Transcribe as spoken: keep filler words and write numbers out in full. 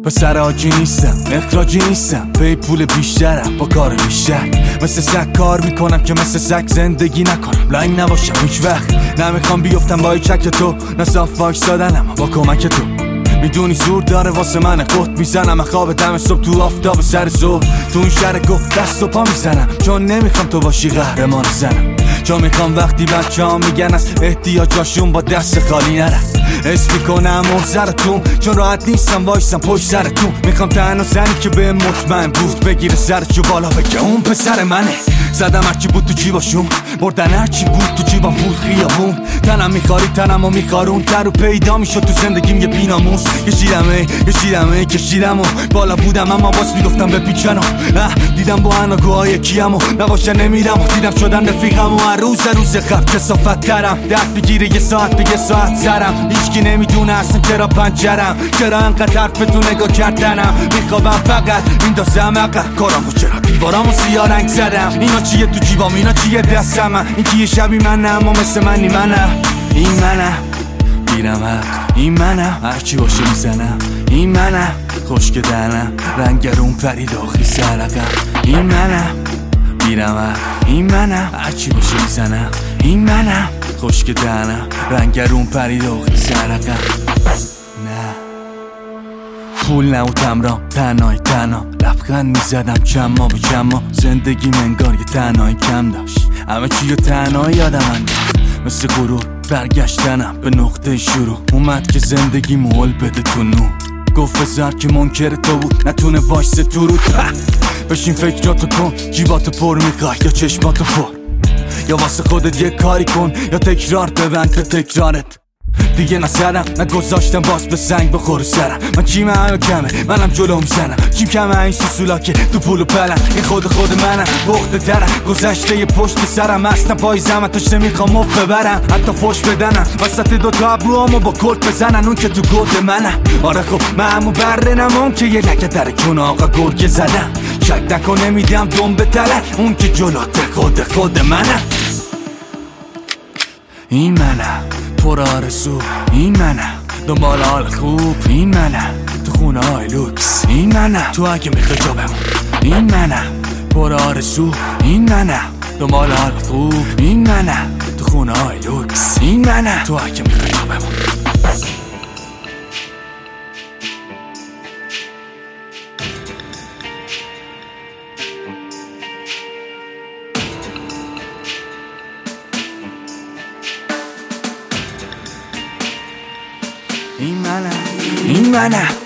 پسر آجی نیستم، اخراجی نیستم، پی پول بیشترم با کار بیشتر. مثل سگ کار میکنم که مثل سگ زندگی نکنم، لنگ نباشم هیچ وقت. نمیخوام بیفتم با چک تو، نه صاف واکس دادنم با کمک تو. میدونی زور داره واسه من قط میزنم، خواب دم صبح تو آفتاب سر ظهر. تو این شهر گفت دست و پا میزنم، چون نمیخوام تو باشی قهرمان زنم. چون میخوام وقتی بچه ها میگن از احتیاجاشون با دست خالی نرن. اسم میکنم محضرتون، چون راحت نیستم وایستم پشت سرتون. میخوام تنها زنی که به مطمئن بود بگیره سرشو بالا بگه اون پسر منه. زدم هرچی بود تو جیباشون، بردن هرچی بود تو جیبم پول خیابون. تنم میخاری تنم و میخارون، تر و پیدا میشد تو زندگیم یه بیناموس. کشیدم ای کشیدم ای کشیدم و بالا بودم اما باز میگفتم بپیچن و دیدم با اناگوهای کیم و نباشه نمیرم و دیدم شدن رفیقم و هر روز هر روز خب کسافت ترم. درد بگیره یه ساعت به یه ساعت سرم، هیچکی نمیدونه اصلا چرا پنجرم، چرا انقدر حرف تو نگاه کردنم. میخوابم فقط میندازم عقب کارامو، چرا دیوارامو سیاه رنگ زدم. اینا چیه تو جیبام، اینا چیه دستم، این که یه شبی منم اما مثل منی منم. این منم میرم حق، این منم هرچی باشه میزنم. این منم خشک دهنم، رنگرون پرید آخری سرقم. این منم میرم حق، این منم هرچی باشه میزنم. این منم خشک دهنم، رنگرون پرید آخری سرقم. نه پول نه و تمرام، تنهایی تنها لبخند میزدم چما به چما. زندگی منگار یه تنهایی کم داشت، همه چی رو تنهایی یادم انداخت. مثل غرور برگشتنم به نقطه شروع، اومد که زندگی مول بده تو نور. گفت بذار که منکر تو بود نتونه وایسه تو رو. بشین فکراتو کن، جیباتو پر میخوای یا چشماتو پر، یا واسه خودت یه کاری کن یا تکرار ببند به تکرارت. دیگه نزدم نگذاشتم باز به سنگ بخوره سرم. من چیم همه کمه منم جلو میزنم، چیم کمه این سوسولا که تو پولو پلن. این خود خود منم بخته ترم، گذشته یه پشت سرم هستم پای زمتش نمیخوام مف ببرم. حتی فوش بدنم وسط دوتا ابروامو با کلت بزنن، اون که تو گود منم. آره خب من همو بره نمون که یه لکه در کن آقا گرگه زدم. شک نکن نمیدم دم به تله، اون که جلوت خود خود منم. این منم پر آرزو، این منم دنبال حال خوب، این منم تو خونه های لوکس، این منم تو اگه میخوای جا بمون. این منم پر آرزو، این منم دنبال حال خوب، این منم تو خونه های لوکس، این منم تو اگه میخوای جا بمون. این منم این منم